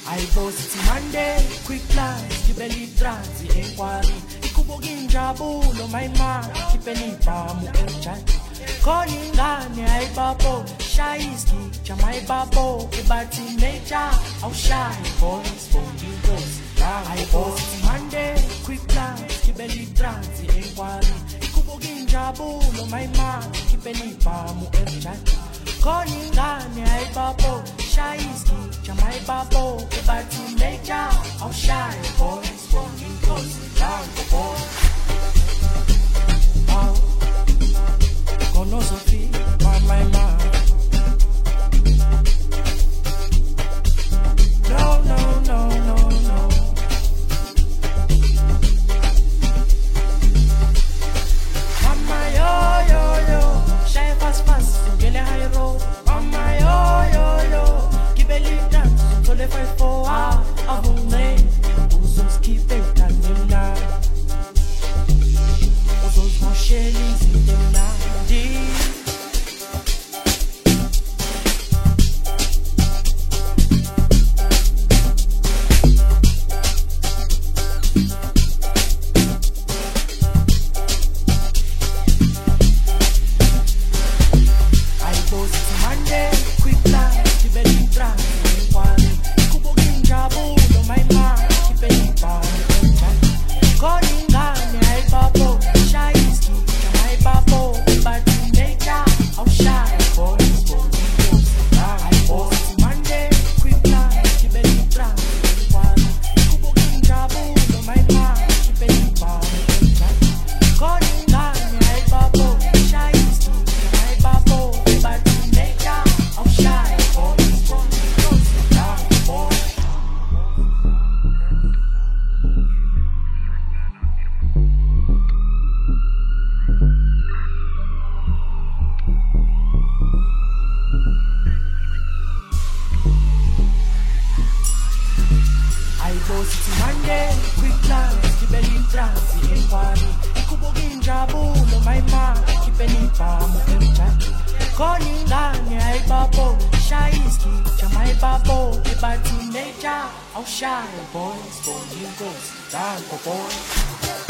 Ayibosi Monday, quick plans, kibeli transi enkwari. Ikubuki injabulo mayima, kipeni pamu emchati. Koni ngane ayibabo, shayiski, chamayibabo. Ibati nature, awushayi boys, bongi bosi. Ayibosi Monday, quick plans, kibeli transi enkwari. Ikubuki injabulo mayima, kipeni pamu emchati. Koni ngane ayibabo, shayiski, chamayibabo. Ibati nature, awushayi boys, bongi bosi. Kono Sophie, my man. No, no, no, no, no. Mama yo yo yo, shy fast fast, so get a high road. Mama yo yo yo, keep a lead dance, so they fight for a whole name. Who's keep it and you now? Those more shellings in them now. Monday, quick plans, kibeli transi enkwari. Ikubuki injabulo mayima, kipeni pamu emchati. Koni ngane ayibabo, shayiski, chamayibabo. Ibati nature, awushayi boys, bongi bosi, dango boys.